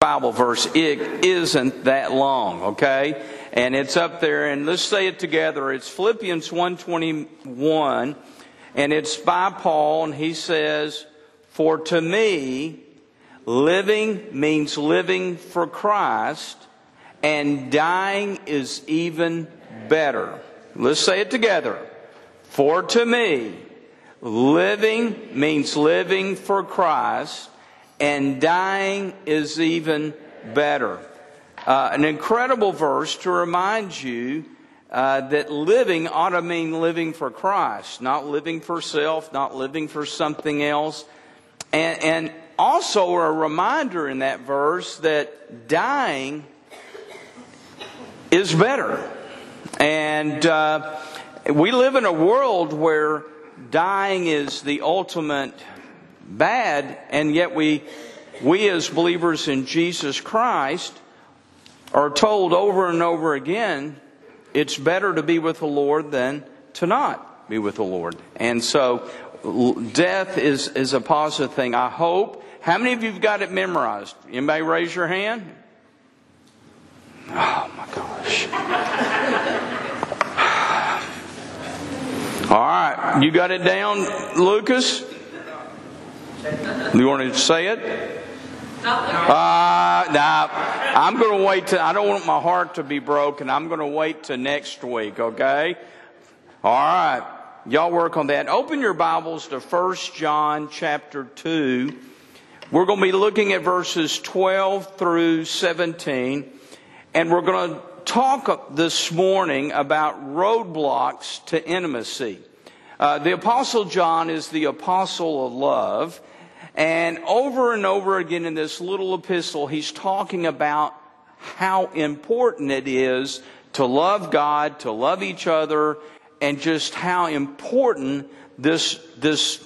Bible verse. It isn't that long, okay? And it's up there, and let's say it together. It's Philippians 1:21, and it's by Paul, and he says, "For to me, living means living for Christ, and dying is even better." Let's say it together. For to me, living means living for Christ, and dying is even better. An incredible verse to remind you that living ought to mean living for Christ, not living for self, not living for something else. And also a reminder in that verse that dying is better. And we live in a world where dying is the ultimate bad, and yet we as believers in Jesus Christ are told over and over again it's better to be with the Lord than to not be with the Lord. And so death is a positive thing. I hope. How many of you have got it memorized? Anybody raise your hand? Oh my gosh. All right, you got it down, Lucas? You want to say it? Nah, I'm going to wait I don't want my heart to be broken. I'm going to wait till next week, okay? All right, y'all work on that. Open your Bibles to 1 John chapter 2. We're going to be looking at verses 12 through 17. And we're going to talk this morning about roadblocks to intimacy. The Apostle John is the apostle of love. And over again in this little epistle, he's talking about how important it is to love God, to love each other, and just how important this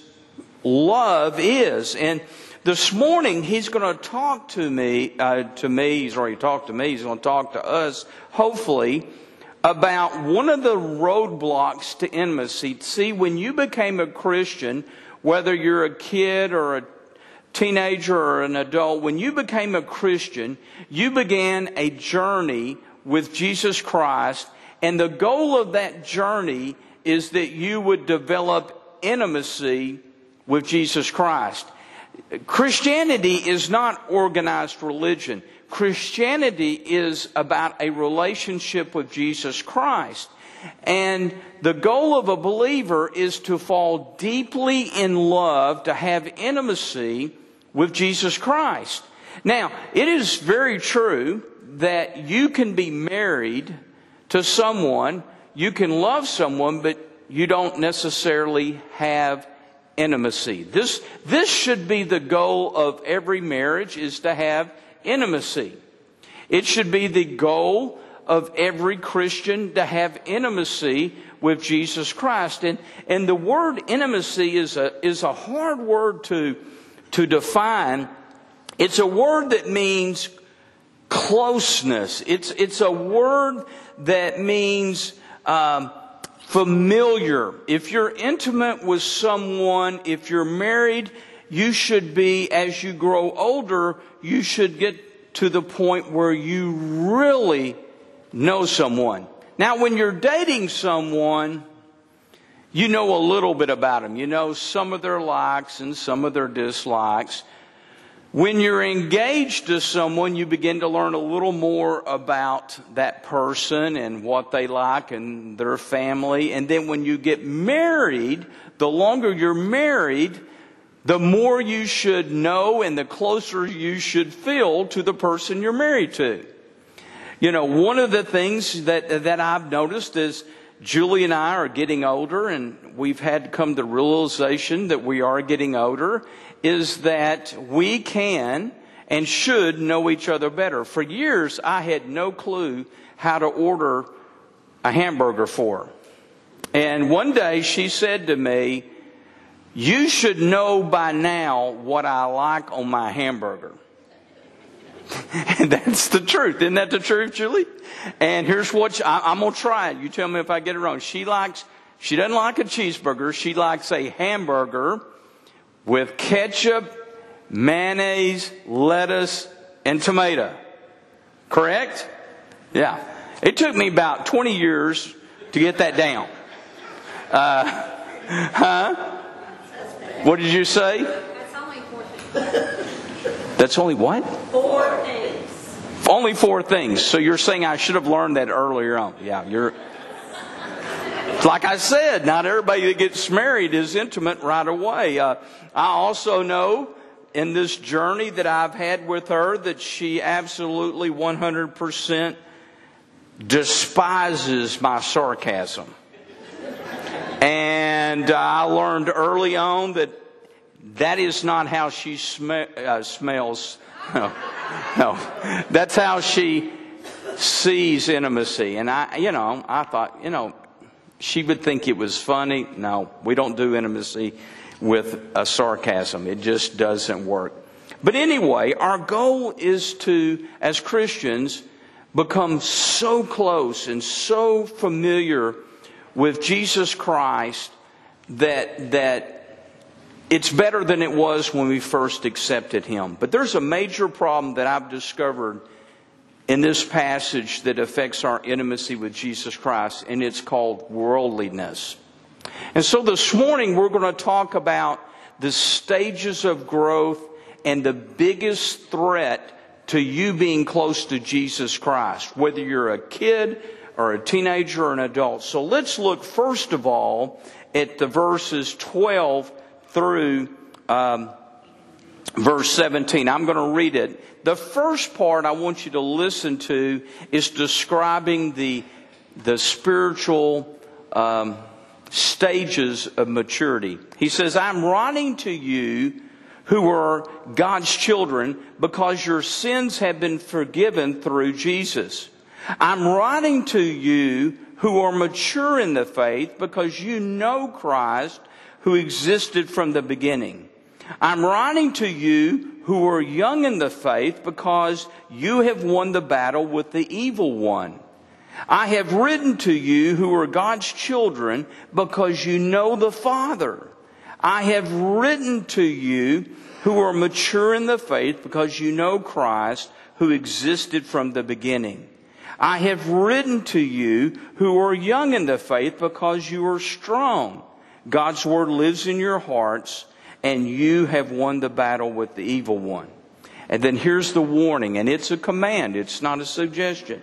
love is. And this morning, he's going to talk to me. He's already talked to me. He's going to talk to us, hopefully, about one of the roadblocks to intimacy. See, when you became a Christian, whether you're a kid or a teenager or an adult, when you became a Christian, you began a journey with Jesus Christ. And the goal of that journey is that you would develop intimacy with Jesus Christ. Christianity is not organized religion. Christianity is about a relationship with Jesus Christ. And the goal of a believer is to fall deeply in love, to have intimacy with Jesus Christ. Now, it is very true that you can be married to someone, you can love someone, but you don't necessarily have intimacy. This should be the goal of every marriage, is to have intimacy. It should be the goal of every Christian to have intimacy with Jesus Christ. And the word intimacy is a hard word to define. It's a word that means closeness. It's a word that means familiar. If you're intimate with someone, if you're married, you should be, as you grow older, you should get to the point where you really know someone. Now, when you're dating someone, you know a little bit about them. You know some of their likes and some of their dislikes. When you're engaged to someone, you begin to learn a little more about that person and what they like and their family. And then when you get married, the longer you're married, the more you should know and the closer you should feel to the person you're married to. You know, one of the things that I've noticed is Julie and I are getting older, and we've had to come to the realization that we are getting older, is that we can and should know each other better. For years, I had no clue how to order a hamburger for her. And one day she said to me, "You should know by now what I like on my hamburger." And that's the truth. Isn't that the truth, Julie? And here's what I'm going to try it. You tell me if I get it wrong. She doesn't like a cheeseburger. She likes a hamburger with ketchup, mayonnaise, lettuce, and tomato. Correct? Yeah. It took me about 20 years to get that down. What did you say? That's only 4 things. That's only what? 4 things. Only 4 things. So you're saying I should have learned that earlier on. Yeah, you're... Like I said, not everybody that gets married is intimate right away. I also know in this journey that I've had with her that she absolutely 100% despises my sarcasm. And I learned early on that is not how she smells. No, that's how she sees intimacy. And I thought, she would think it was funny. No, we don't do intimacy with a sarcasm. It just doesn't work. But anyway, our goal is to, as Christians, become so close and so familiar with Jesus Christ that it's better than it was when we first accepted Him. But there's a major problem that I've discovered in this passage that affects our intimacy with Jesus Christ, and it's called worldliness. And so this morning we're going to talk about the stages of growth and the biggest threat to you being close to Jesus Christ, whether you're a kid or a teenager or an adult. So let's look first of all at the verses 12 through verse 17. I'm going to read it. The first part I want you to listen to is describing the spiritual stages of maturity. He says, I'm writing to you who are God's children because your sins have been forgiven through Jesus. I'm writing to you who are mature in the faith because you know Christ who existed from the beginning. I'm writing to you who are young in the faith because you have won the battle with the evil one. I have written to you who are God's children because you know the Father. I have written to you who are mature in the faith because you know Christ who existed from the beginning. I have written to you who are young in the faith because you are strong. God's word lives in your hearts and you have won the battle with the evil one. And then here's the warning, and it's a command, it's not a suggestion.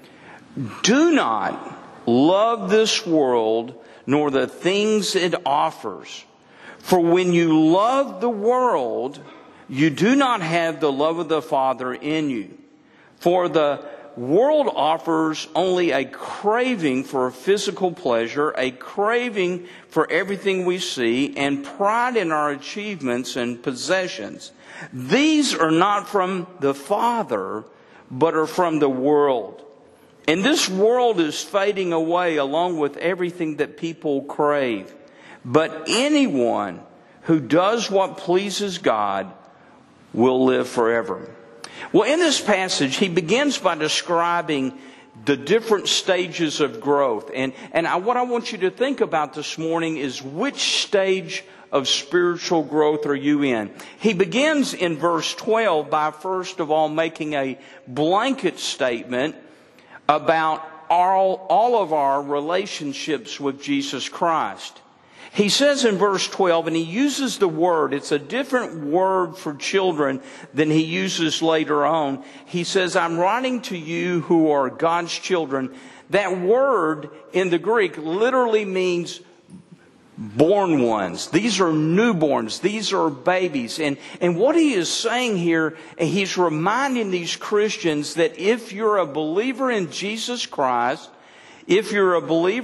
Do not love this world nor the things it offers. For when you love the world, you do not have the love of the Father in you. For the world offers only a craving for physical pleasure, a craving for everything we see, and pride in our achievements and possessions. These are not from the Father, but are from the world. And this world is fading away along with everything that people crave. But anyone who does what pleases God will live forever. Well, in this passage, he begins by describing the different stages of growth. And what I want you to think about this morning is which stage of spiritual growth are you in? He begins in verse 12 by first of all making a blanket statement about all of our relationships with Jesus Christ. He says in verse 12, and he uses the word, it's a different word for children than he uses later on. He says, I'm writing to you who are God's children. That word in the Greek literally means born ones. These are newborns. These are babies. And what he is saying here, he's reminding these Christians that if you're a believer in Jesus Christ, your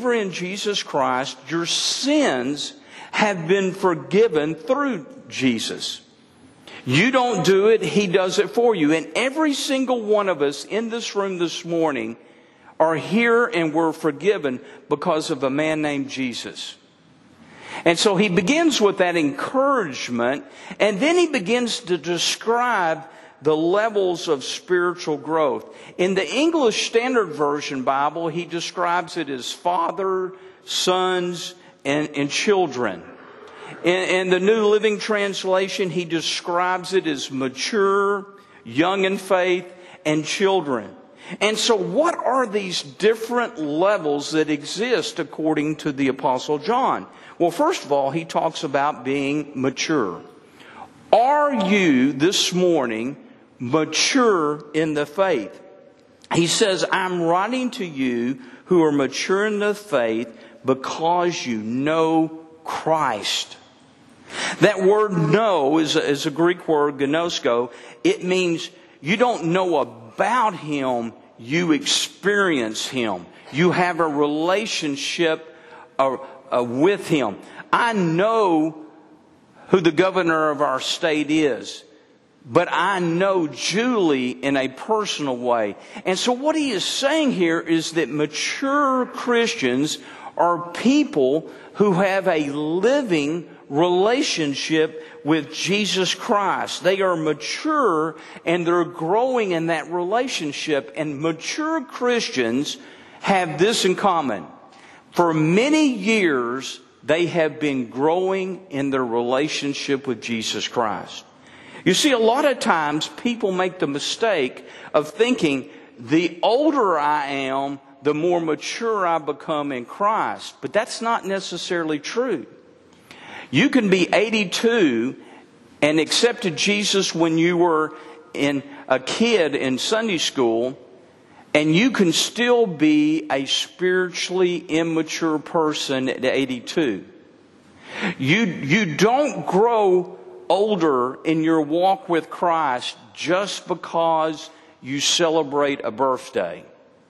sins have been forgiven through Jesus. You don't do it, He does it for you. And every single one of us in this room this morning are here and we're forgiven because of a man named Jesus. And so he begins with that encouragement, and then he begins to describe the levels of spiritual growth. In the English Standard Version Bible, he describes it as father, sons, and children. In the New Living Translation, he describes it as mature, young in faith, and children. And so what are these different levels that exist according to the Apostle John? Well, first of all, he talks about being mature. Are you this morning mature in the faith? He says, I'm writing to you who are mature in the faith because you know Christ. That word know is a Greek word, gnosko. It means you don't know about Him, you experience Him. You have a relationship with Him. I know who the governor of our state is, but I know Julie in a personal way. And so what he is saying here is that mature Christians are people who have a living relationship with Jesus Christ. They are mature and they're growing in that relationship. And mature Christians have this in common. For many years, they have been growing in their relationship with Jesus Christ. You see, a lot of times people make the mistake of thinking the older I am, the more mature I become in Christ. But that's not necessarily true. You can be 82 and accepted Jesus when you were a kid in Sunday school, and you can still be a spiritually immature person at 82. You don't grow older in your walk with Christ just because you celebrate a birthday.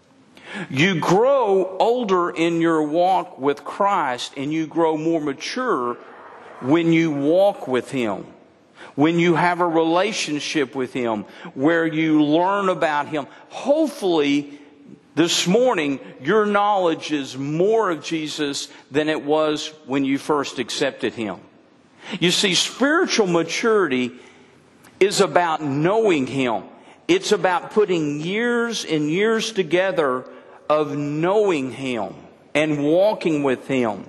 You grow older in your walk with Christ, and you grow more mature when you walk with Him, when you have a relationship with Him, where you learn about Him. Hopefully, this morning, your knowledge is more of Jesus than it was when you first accepted Him. You see, spiritual maturity is about knowing Him. It's about putting years and years together of knowing Him and walking with Him.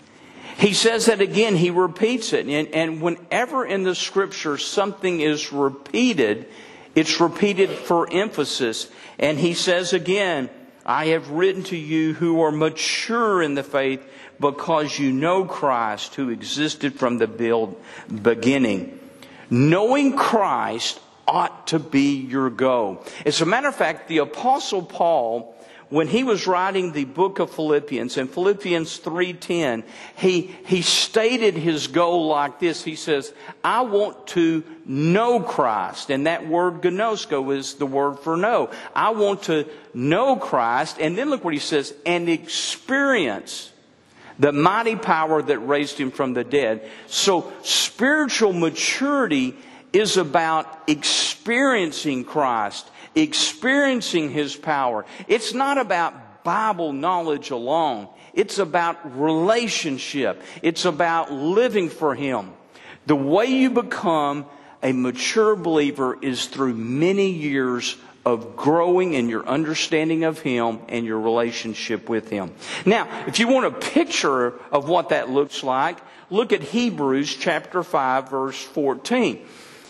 He says that again, he repeats it. And whenever in the Scripture something is repeated, it's repeated for emphasis. And he says again, I have written to you who are mature in the faith because you know Christ who existed from the beginning. Knowing Christ ought to be your goal. As a matter of fact, the Apostle Paul, when he was writing the book of Philippians, in Philippians 3:10, he stated his goal like this. He says, I want to know Christ. And that word gnosko is the word for know. I want to know Christ. And then look what he says, and experience the mighty power that raised Him from the dead. So spiritual maturity is about experiencing Christ, experiencing His power. It's not about Bible knowledge alone. It's about relationship. It's about living for Him. The way you become a mature believer is through many years of growing in your understanding of Him and your relationship with Him. Now, if you want a picture of what that looks like, look at Hebrews chapter 5, verse 14.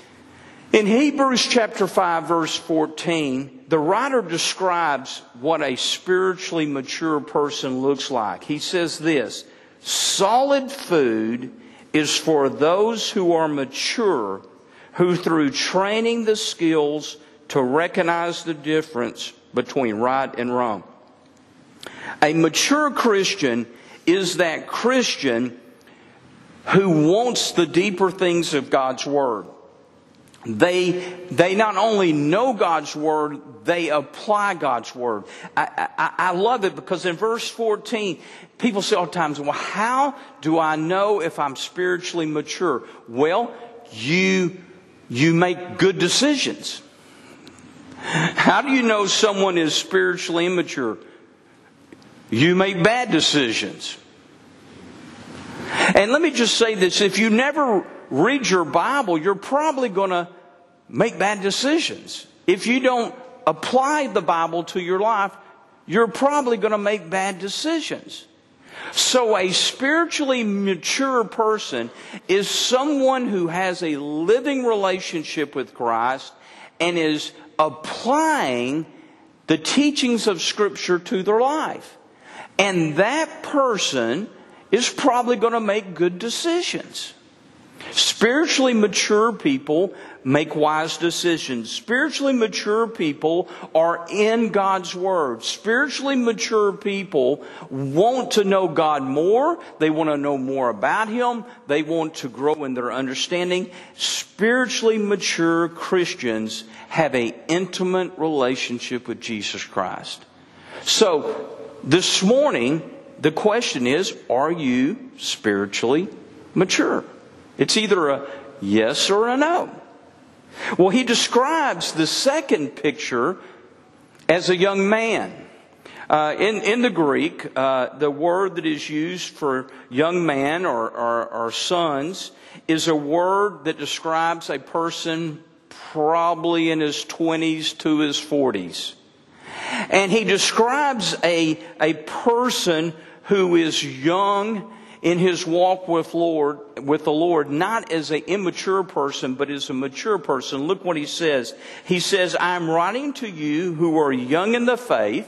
In Hebrews chapter 5, verse 14, the writer describes what a spiritually mature person looks like. He says this, solid food is for those who are mature, who through training the skills to recognize the difference between right and wrong. A mature Christian is that Christian who wants the deeper things of God's Word. They not only know God's Word, they apply God's Word. I love it because in verse 14, people say all the time, well, how do I know if I'm spiritually mature? Well, you make good decisions. How do you know someone is spiritually immature? You make bad decisions. And let me just say this, if you never read your Bible, you're probably going to make bad decisions. If you don't apply the Bible to your life, you're probably going to make bad decisions. So a spiritually mature person is someone who has a living relationship with Christ and is applying the teachings of Scripture to their life. And that person is probably going to make good decisions. Spiritually mature people make wise decisions. Spiritually mature people are in God's Word. Spiritually mature people want to know God more. They want to know more about Him. They want to grow in their understanding. Spiritually mature Christians have an intimate relationship with Jesus Christ. So, this morning, the question is, are you spiritually mature? It's either a yes or a no. Well, he describes the second picture as a young man. In the Greek, the word that is used for young man or sons is a word that describes a person probably in his 20s to his 40s. And he describes a person who is young in his walk with the Lord, not as an immature person, but as a mature person. Look what he says. He says, I am writing to you who are young in the faith,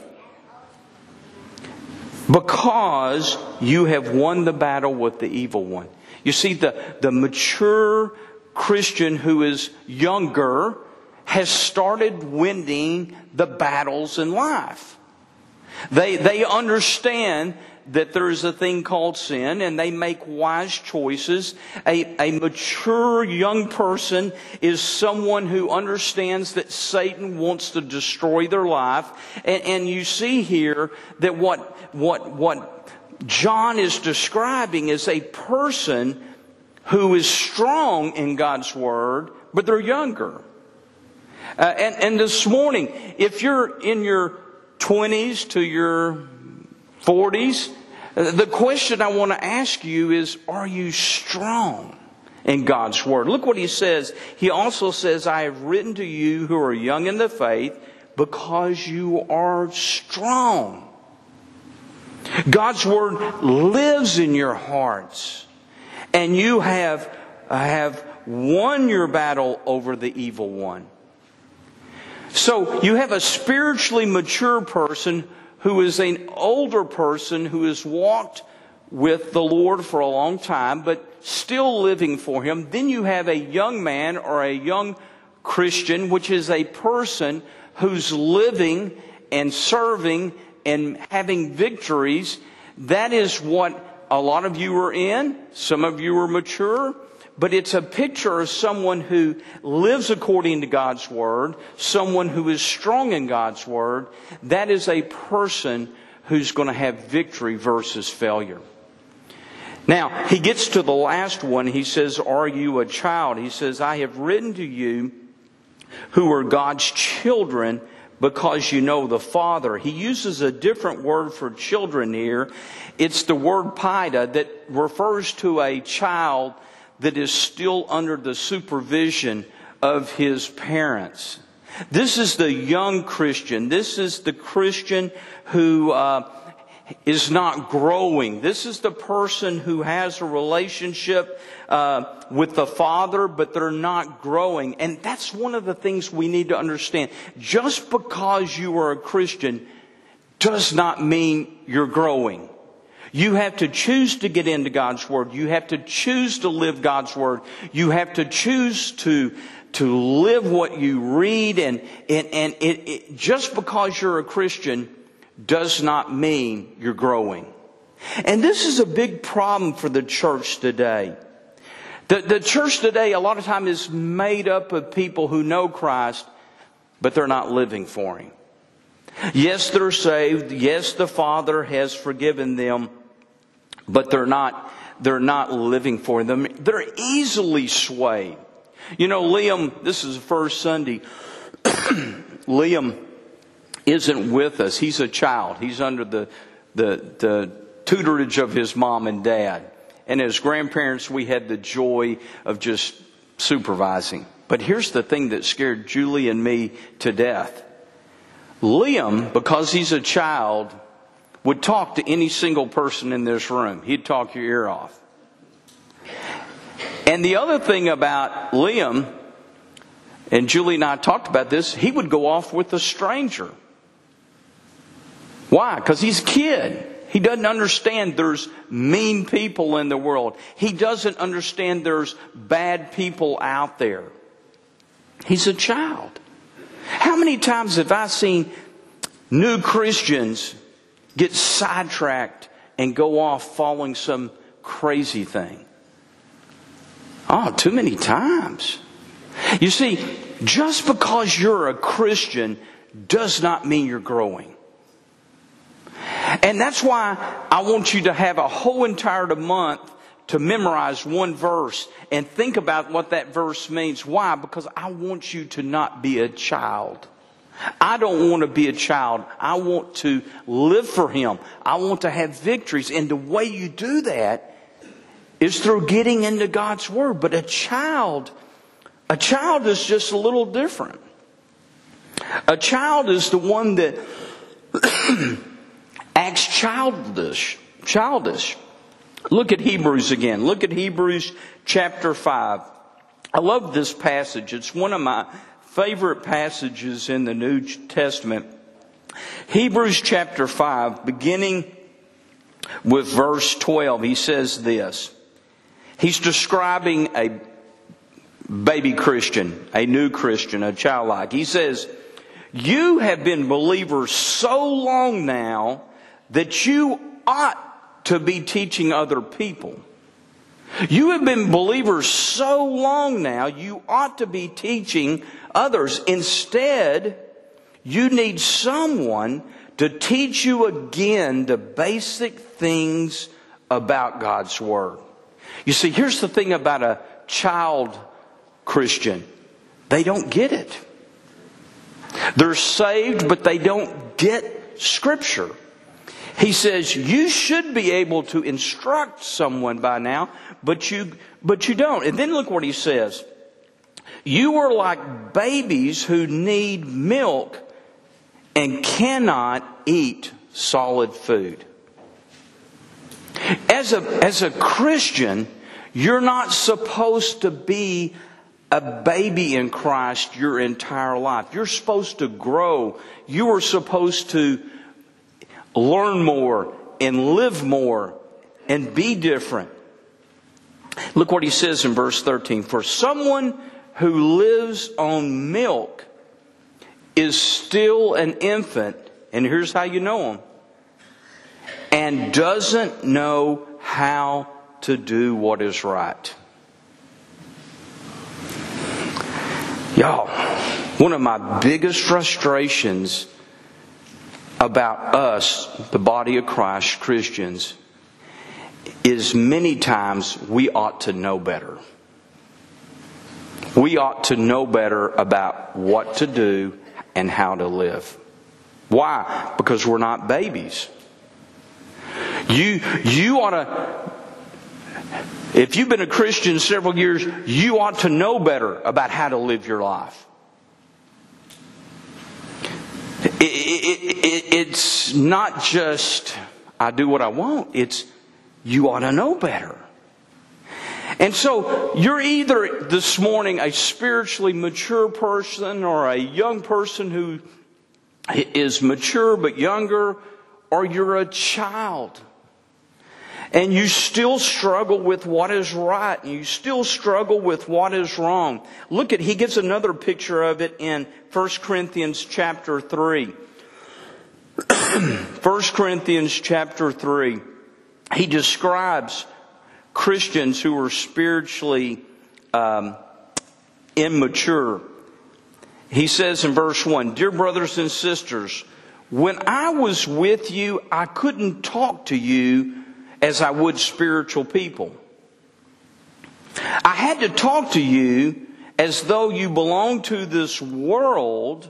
because you have won the battle with the evil one. You see, the mature Christian who is younger has started winning the battles in life. They understand that there is a thing called sin, and they make wise choices. A mature young person is someone who understands that Satan wants to destroy their life. And you see here that what John is describing is a person who is strong in God's Word, but they're younger. And this morning, if you're in your 20s to your 40s, the question I want to ask you is, are you strong in God's Word? Look what he says. He also says, I have written to you who are young in the faith because you are strong. God's Word lives in your hearts, and you have won your battle over the evil one. So you have a spiritually mature person who is an older person who has walked with the Lord for a long time, but still living for Him. Then you have a young man or a young Christian, which is a person who's living and serving and having victories. That is what a lot of you are in. Some of you are mature. But it's a picture of someone who lives according to God's Word, someone who is strong in God's Word. That is a person who's going to have victory versus failure. Now, he gets to the last one. He says, are you a child? He says, I have written to you who are God's children because you know the Father. He uses a different word for children here. It's the word paida that refers to a child that is still under the supervision of his parents. This is the young Christian. This is the Christian who is not growing. This is the person who has a relationship with the Father, but they're not growing. And that's one of the things we need to understand. Just because you are a Christian does not mean you're growing. You have to choose to get into God's Word. You have to choose to live God's Word. You have to choose to live what you read. And it just because you're a Christian does not mean you're growing. And this is a big problem for the church today. The church today a lot of time is made up of people who know Christ, but they're not living for Him. Yes, they're saved. Yes, the Father has forgiven them. But they're not living for them. They're easily swayed. You know, Liam, this is the first Sunday. Liam isn't with us. He's a child. He's under the tutorage of his mom and dad. And as grandparents, we had the joy of just supervising. But here's the thing that scared Julie and me to death. Liam, because he's a child, would talk to any single person in this room. He'd talk your ear off. And the other thing about Liam, and Julie and I talked about this, he would go off with a stranger. Why? Because he's a kid. He doesn't understand there's mean people in the world. He doesn't understand there's bad people out there. He's a child. How many times have I seen new Christians get sidetracked and go off following some crazy thing? Oh, too many times. You see, just because you're a Christian does not mean you're growing. And that's why I want you to have a whole entire month to memorize one verse and think about what that verse means. Why? Because I want you to not be a child. I don't want to be a child. I want to live for Him. I want to have victories. And the way you do that is through getting into God's Word. But a child is just a little different. A child is the one that acts childish. Look at Hebrews again. Look at Hebrews chapter 5. I love this passage. It's one of my favorite passages in the New Testament. Hebrews chapter 5, beginning with verse 12, he says this. He's describing a baby Christian, a new Christian, a childlike. He says, "You have been believers so long now that you ought to be teaching other people." You have been believers so long now, you ought to be teaching others. Instead, you need someone to teach you again the basic things about God's Word. You see, here's the thing about a child Christian. They don't get it. They're saved, but they don't get Scripture. He says, you should be able to instruct someone by now, but you don't. And then look what he says. You are like babies who need milk and cannot eat solid food. As a Christian, you're not supposed to be a baby in Christ your entire life. You're supposed to grow. You are supposed to learn more and live more and be different. Look what he says in verse 13. For someone who lives on milk is still an infant, and here's how you know him, and doesn't know how to do what is right. Y'all, one of my biggest frustrations about us, the body of Christ, Christians, is many times we ought to know better. We ought to know better about what to do and how to live. Why? Because we're not babies. You ought to, if you've been a Christian several years, you ought to know better about how to live your life. It's not just, I do what I want. It's, you ought to know better. And so, you're either this morning a spiritually mature person or a young person who is mature but younger, or you're a child. And you still struggle with what is right, and you still struggle with what is wrong. Look at, he gives another picture of it in 1 Corinthians chapter 3. 1 Corinthians chapter 3. He describes Christians who are spiritually immature. He says in verse 1, Dear brothers and sisters, when I was with you, I couldn't talk to you as I would spiritual people. I had to talk to you as though you belonged to this world,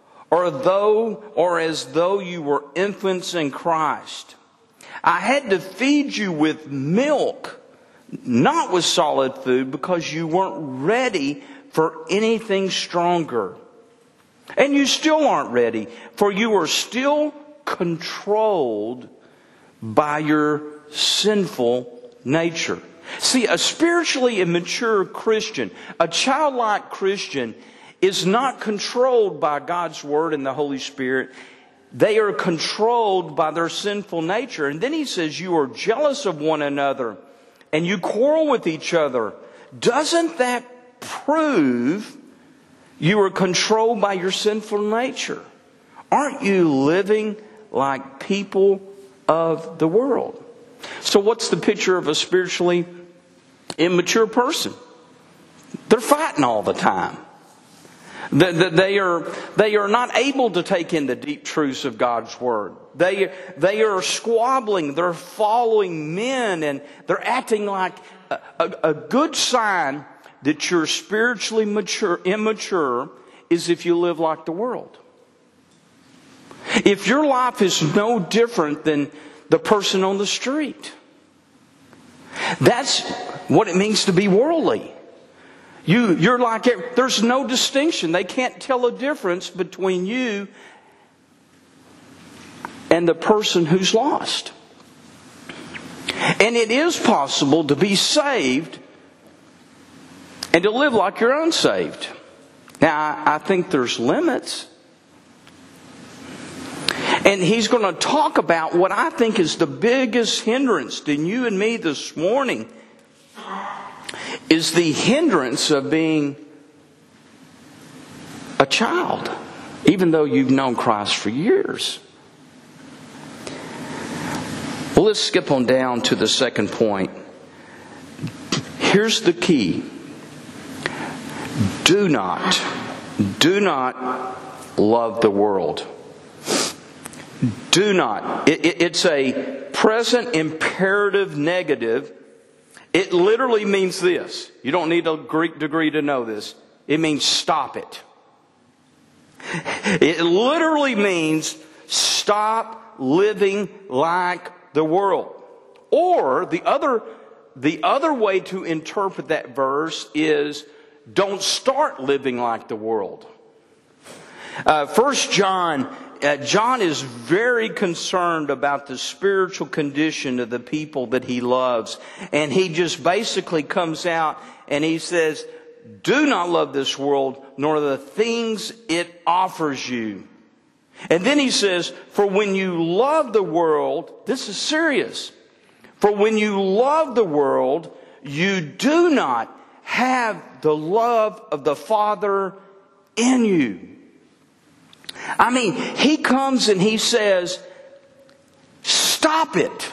or as though you were infants in Christ. I had to feed you with milk, not with solid food, because you weren't ready for anything stronger. And you still aren't ready, for you are still controlled by your sinful nature. See, a spiritually immature Christian, a childlike Christian, is not controlled by God's Word and the Holy Spirit. They are controlled by their sinful nature. And then he says, you are jealous of one another and you quarrel with each other. Doesn't that prove you are controlled by your sinful nature? Aren't you living like people of the world? So what's the picture of a spiritually immature person? They're fighting all the time. They are not able to take in the deep truths of God's Word. They are squabbling. They're following men, and they're acting like a good sign that you're spiritually immature is if you live like the world. If your life is no different than the person on the street, that's what it means to be worldly. You're like, there's no distinction. They can't tell a difference between you and the person who's lost. And it is possible to be saved and to live like you're unsaved. Now, I think there's limits. And he's going to talk about what I think is the biggest hindrance to you and me this morning, is the hindrance of being a child, even though you've known Christ for years. Well, let's skip on down to the second point. Here's the key. Do not love the world. Do not. It's a present imperative negative. It literally means this. You don't need a Greek degree to know this. It means stop it. It literally means stop living like the world. Or the other way to interpret that verse is don't start living like the world. 1 John is very concerned about the spiritual condition of the people that he loves. And he just basically comes out and he says, do not love this world, nor the things it offers you. And then he says, for when you love the world, this is serious. For when you love the world, you do not have the love of the Father in you. I mean, he comes and he says, stop it.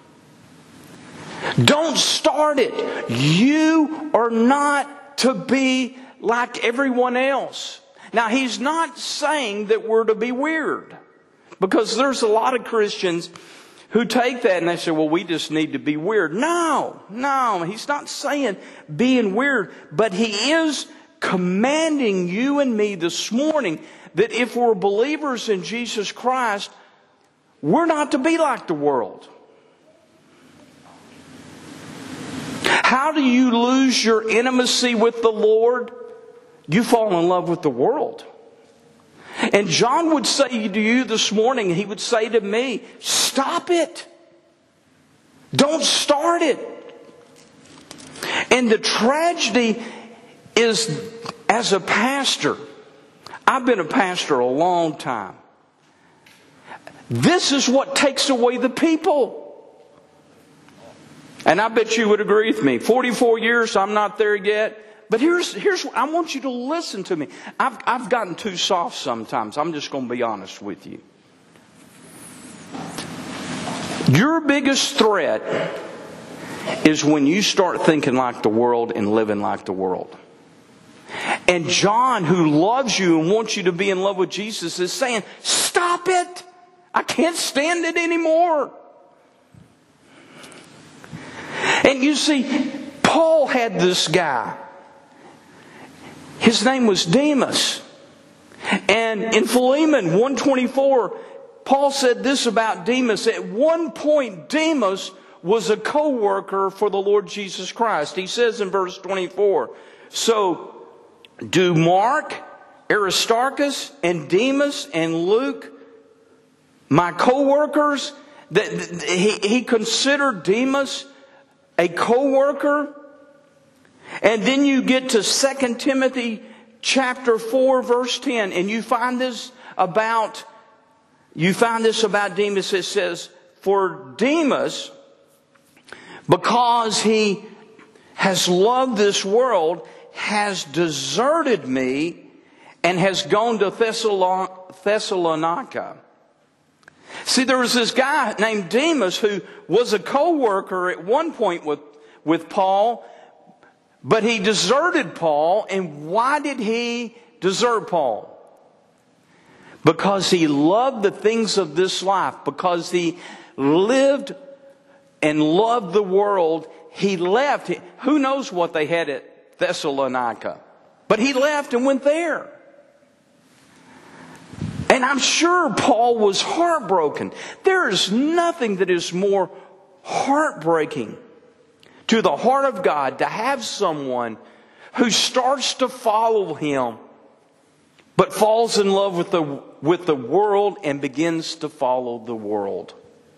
Don't start it. You are not to be like everyone else. Now, he's not saying that we're to be weird. Because there's a lot of Christians who take that and they say, well, we just need to be weird. No, he's not saying being weird. But he is commanding you and me this morning that if we're believers in Jesus Christ, we're not to be like the world. How do you lose your intimacy with the Lord? You fall in love with the world. And John would say to you this morning, he would say to me, stop it. Don't start it. And the tragedy is, as a pastor, I've been a pastor a long time. This is what takes away the people. And I bet you would agree with me. 44 years, I'm not there yet. But here's I want you to listen to me. I've gotten too soft sometimes. I'm just going to be honest with you. Your biggest threat is when you start thinking like the world and living like the world. And John, who loves you and wants you to be in love with Jesus, is saying, stop it. I can't stand it anymore. And you see, Paul had this guy. His name was Demas. And in Philemon 1:24, Paul said this about Demas. At one point, Demas was a co-worker for the Lord Jesus Christ. He says in verse 24, so do Mark, Aristarchus, and Demas, and Luke, my co-workers, he considered Demas a co-worker. And then you get to 2 Timothy chapter 4, verse 10, and you find this about Demas. It says, for Demas, because he has loved this world, has deserted me and has gone to Thessalonica. See, there was this guy named Demas who was a co-worker at one point with Paul, but he deserted Paul. And why did he desert Paul? Because he loved the things of this life. Because he lived and loved the world. He left. Who knows what they had at Thessalonica? But he left and went there. And I'm sure Paul was heartbroken. There is nothing that is more heartbreaking to the heart of God to have someone who starts to follow Him but falls in love with the world and begins to follow the world.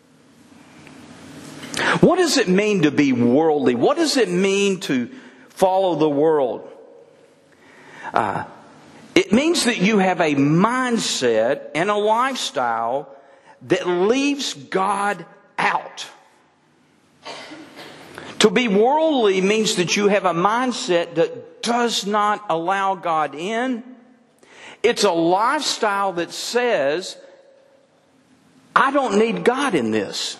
What does it mean to be worldly? What does it mean to follow the world? It means that you have a mindset and a lifestyle that leaves God out. To be worldly means that you have a mindset that does not allow God in. It's a lifestyle that says, I don't need God in this.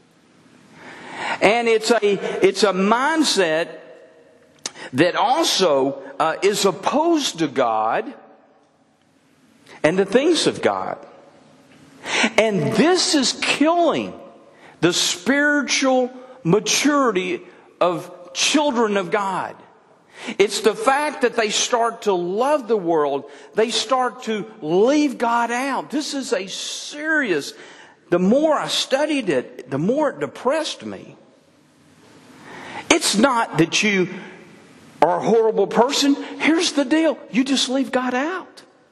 And it's a mindset that also is opposed to God and the things of God. And this is killing the spiritual maturity of children of God. It's the fact that they start to love the world. They start to leave God out. This is a serious... The more I studied it, the more it depressed me. It's not that you are a horrible person. Here's the deal. You just leave God out.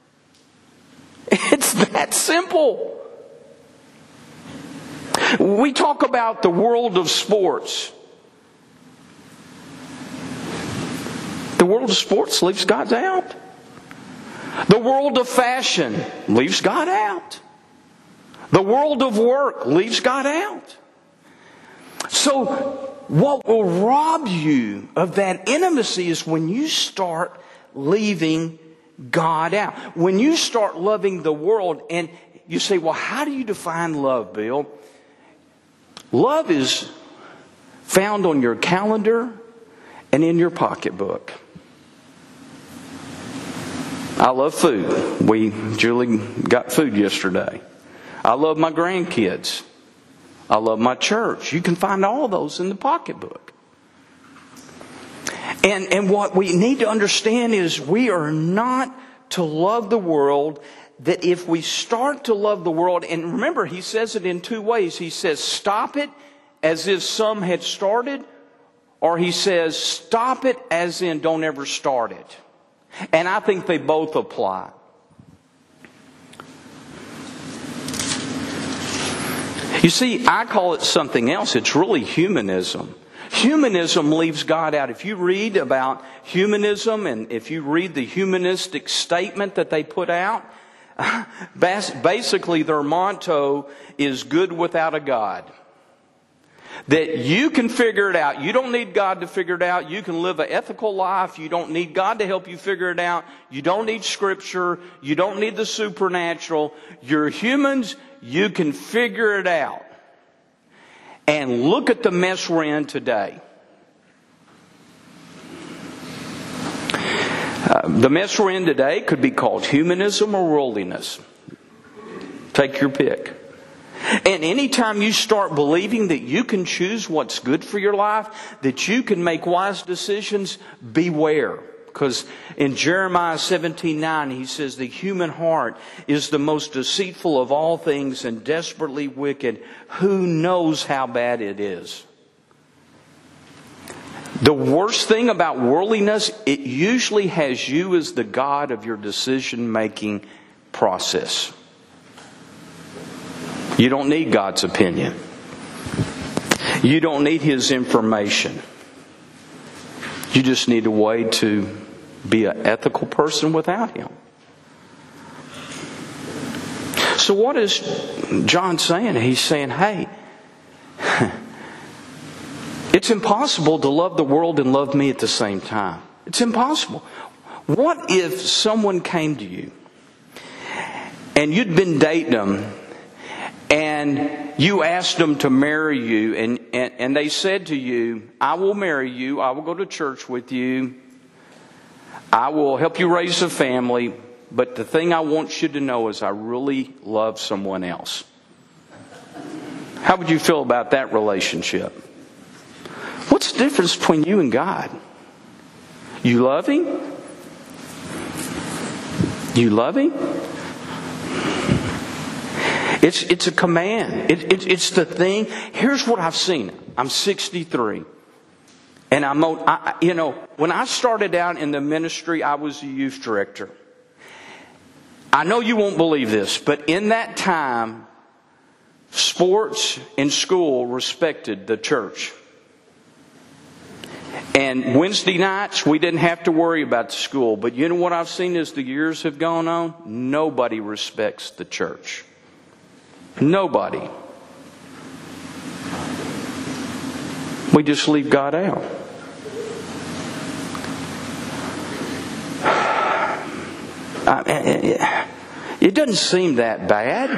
It's that simple. We talk about the world of sports. The world of sports leaves God out. The world of fashion leaves God out. The world of work leaves God out. So what will rob you of that intimacy is when you start leaving God out. When you start loving the world, and you say, well, how do you define love, Bill? Love is found on your calendar and in your pocketbook. I love food. Julie got food yesterday. I love my grandkids. I love my church. You can find all those in the pocketbook. And what we need to understand is we are not to love the world. That if we start to love the world, and remember, he says it in two ways. He says, stop it as if some had started, or he says, stop it as in don't ever start it. And I think they both apply. You see, I call it something else. It's really humanism. Humanism leaves God out. If you read about humanism and if you read the humanistic statement that they put out, basically their motto is good without a God. That you can figure it out. You don't need God to figure it out. You can live an ethical life. You don't need God to help you figure it out. You don't need Scripture. You don't need the supernatural. You're humans. You can figure it out. And look at the mess we're in today. The mess we're in today could be called humanism or worldliness. Take your pick. And anytime you start believing that you can choose what's good for your life, that you can make wise decisions, beware. Because in Jeremiah 17:9, he says, the human heart is the most deceitful of all things and desperately wicked. Who knows how bad it is? The worst thing about worldliness, it usually has you as the God of your decision-making process. You don't need God's opinion. You don't need His information. You just need a way to be an ethical person without Him. So what is John saying? He's saying, hey, it's impossible to love the world and love me at the same time. It's impossible. What if someone came to you and you'd been dating them and you asked them to marry you and they said to you, I will marry you, I will go to church with you, I will help you raise a family, but the thing I want you to know is I really love someone else. How would you feel about that relationship? What's the difference between you and God? You love Him? You love Him? It's a command. It's the thing. Here's what I've seen. I'm 63. And when I started out in the ministry, I was a youth director. I know you won't believe this, but in that time, sports and school respected the church. And Wednesday nights, we didn't have to worry about the school. But you know what I've seen as the years have gone on? Nobody respects the church. Nobody. We just leave God out. It doesn't seem that bad.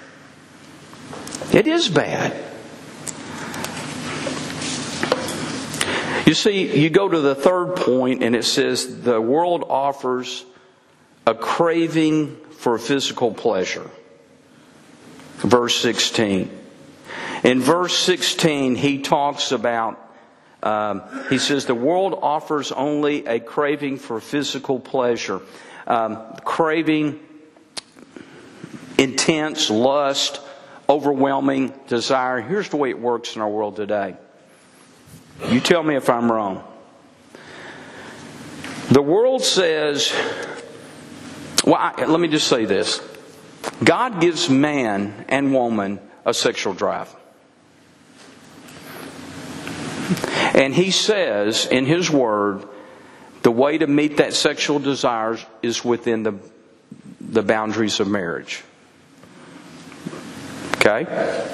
It is bad. You see, you go to the third point and it says the world offers a craving for physical pleasure. Verse 16. In verse 16, he talks about, he says the world offers only a craving for physical pleasure. Craving, intense, lust, overwhelming desire. Here's the way it works in our world today. You tell me if I'm wrong. The world says, let me just say this. God gives man and woman a sexual drive. And He says in His Word, the way to meet that sexual desire is within the boundaries of marriage. Okay?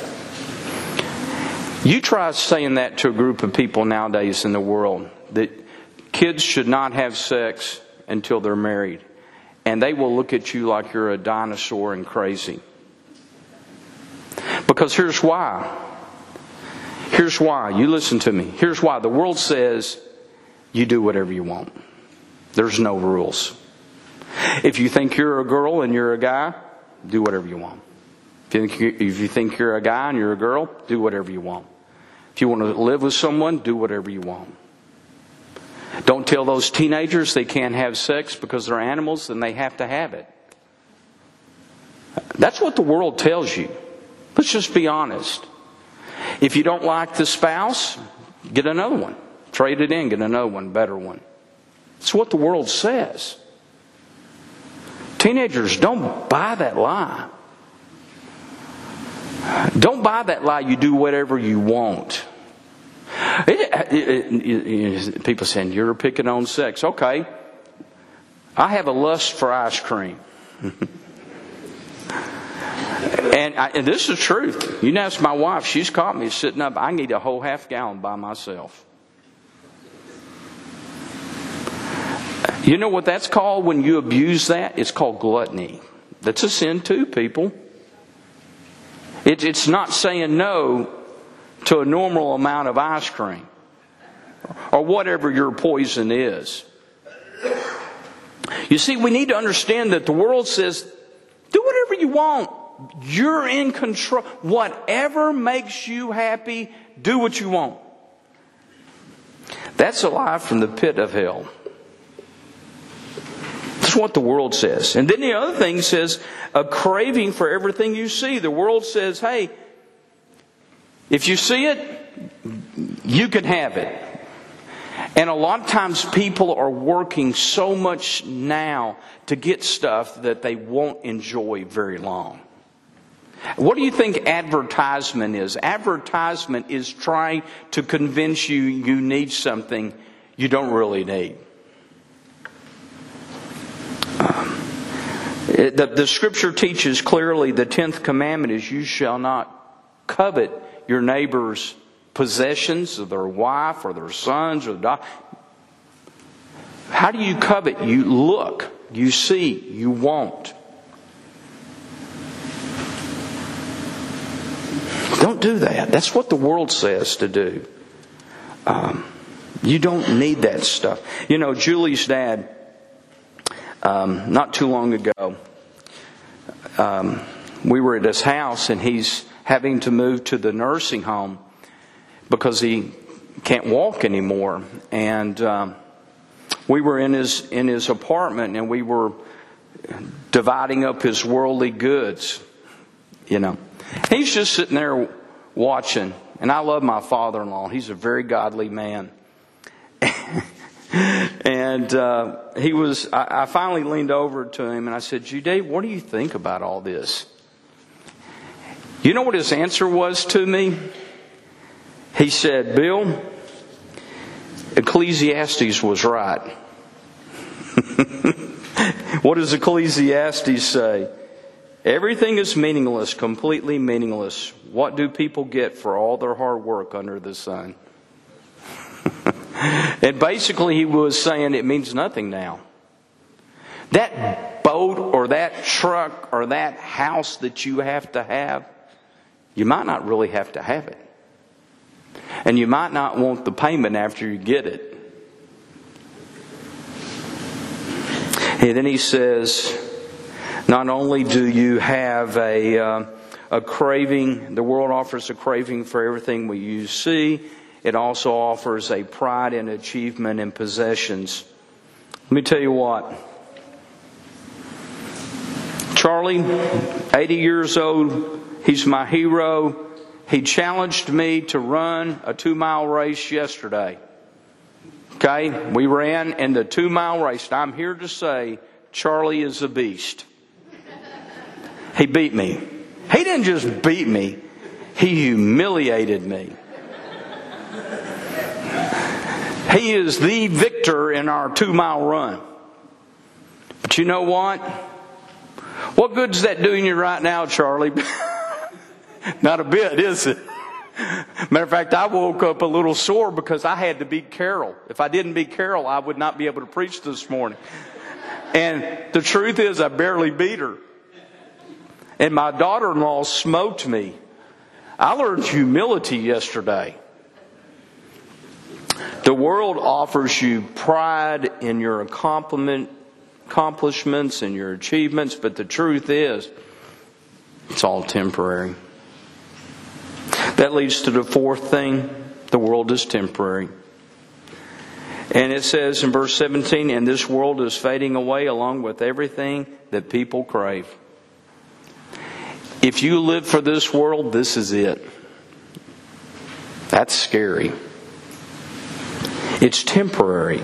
You try saying that to a group of people nowadays in the world, that kids should not have sex until they're married. And they will look at you like you're a dinosaur and crazy. Because here's why. Here's why. You listen to me. Here's why. The world says you do whatever you want. There's no rules. If you think you're a girl and you're a guy, do whatever you want. If you think you're a guy and you're a girl, do whatever you want. If you want to live with someone, do whatever you want. Don't tell those teenagers they can't have sex because they're animals and they have to have it. That's what the world tells you. Let's just be honest. If you don't like the spouse, get another one. Trade it in, get another one, better one. That's what the world says. Teenagers, don't buy that lie. Don't buy that lie, you do whatever you want. People saying, you're picking on sex. Okay. I have a lust for ice cream. And this is the truth. You can ask my wife, she's caught me sitting up. I need a whole half gallon by myself. You know what that's called when you abuse that? It's called gluttony. That's a sin too, people. It's not saying no to a normal amount of ice cream or whatever your poison is. You see, we need to understand that the world says, do whatever you want. You're in control. Whatever makes you happy, do what you want. That's a lie from the pit of hell. That's what the world says. And then the other thing says a craving for everything you see. The world says, hey, if you see it, you can have it. And a lot of times people are working so much now to get stuff that they won't enjoy very long. What do you think advertisement is? Advertisement is trying to convince you you need something you don't really need. The scripture teaches clearly the 10th commandment is you shall not covet your neighbor's possessions, or their wife, or their sons, or daughter. How do you covet? You look, you see, you want. Don't do that. That's what the world says to do. You don't need that stuff. You know, Julie's dad, not too long ago, we were at his house and he's having to move to the nursing home because he can't walk anymore. And we were in his apartment and we were dividing up his worldly goods, you know. He's just sitting there watching. And I love my father-in-law. He's a very godly man. And I finally leaned over to him and I said, Jude, what do you think about all this? You know what his answer was to me? He said, Bill, Ecclesiastes was right. What does Ecclesiastes say? Everything is meaningless, completely meaningless. What do people get for all their hard work under the sun? And basically he was saying it means nothing now. That boat or that truck or that house that you have, you might not really have to have it. And you might not want the payment after you get it. And then he says, not only do you have a craving, the world offers a craving for everything you see, it also offers a pride in achievement and possessions. Let me tell you what. Charlie, 80 years old, he's my hero. He challenged me to run a 2-mile race yesterday. Okay, we ran in the 2-mile race. I'm here to say Charlie is a beast. He beat me. He didn't just beat me. He humiliated me. He is the victor in our 2-mile run. But you know what? What good is that doing you right now, Charlie? Not a bit, is it? Matter of fact, I woke up a little sore because I had to beat Carol. If I didn't beat Carol, I would not be able to preach this morning. And the truth is, I barely beat her. And my daughter-in-law smoked me. I learned humility yesterday. The world offers you pride in your accomplishments and your achievements, but the truth is, it's all temporary. That leads to the fourth thing. The world is temporary. And it says in verse 17, and this world is fading away along with everything that people crave. If you live for this world, this is it. That's scary. It's temporary.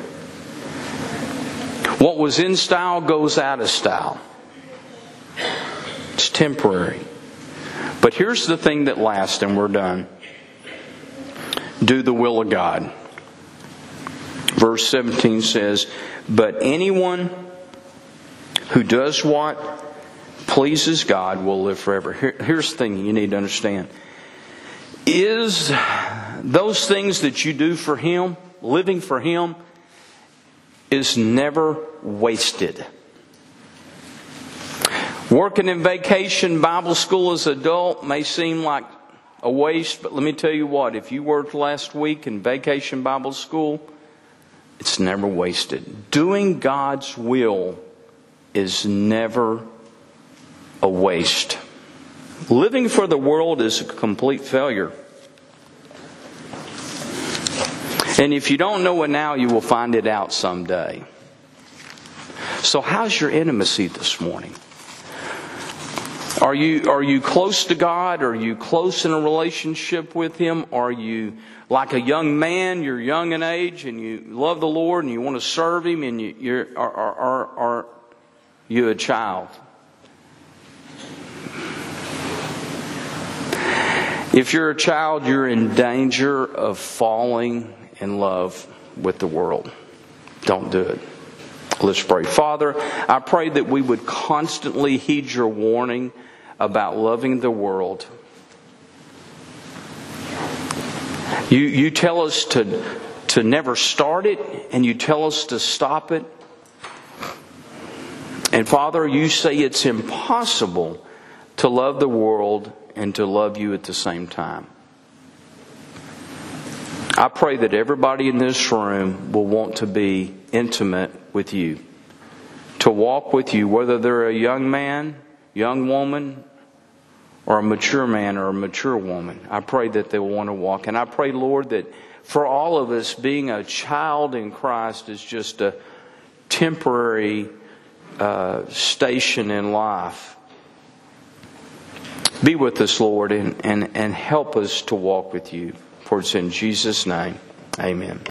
What was in style goes out of style. It's temporary. But here's the thing that lasts, and we're done. Do the will of God. Verse 17 says, but anyone who does what pleases God will live forever. Here's the thing you need to understand. Is those things that you do for Him, living for Him, is never wasted. Working in vacation Bible school as an adult may seem like a waste, but let me tell you what, if you worked last week in vacation Bible school, it's never wasted. Doing God's will is never a waste. Living for the world is a complete failure. And if you don't know it now, you will find it out someday. So how's your intimacy this morning? Are you close to God? Are you close in a relationship with Him? Are you like a young man? You're young in age and you love the Lord and you want to serve Him, and are you a child? If you're a child, you're in danger of falling in love with the world. Don't do it. Let's pray. Father, I pray that we would constantly heed your warning about loving the world. You tell us to never start it, and you tell us to stop it. And Father, you say it's impossible to love the world and to love you at the same time. I pray that everybody in this room will want to be intimate with you, to walk with you, whether they're a young man, young woman, or a mature man or a mature woman. I pray that they will want to walk. And I pray, Lord, that for all of us, being a child in Christ is just a temporary station in life. Be with us, Lord, and help us to walk with you. For it's in Jesus' name. Amen.